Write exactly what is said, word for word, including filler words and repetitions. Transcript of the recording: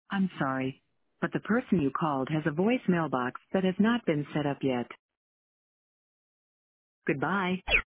I'm sorry, but the person you called has a voice mailbox that has not been set up yet. Goodbye.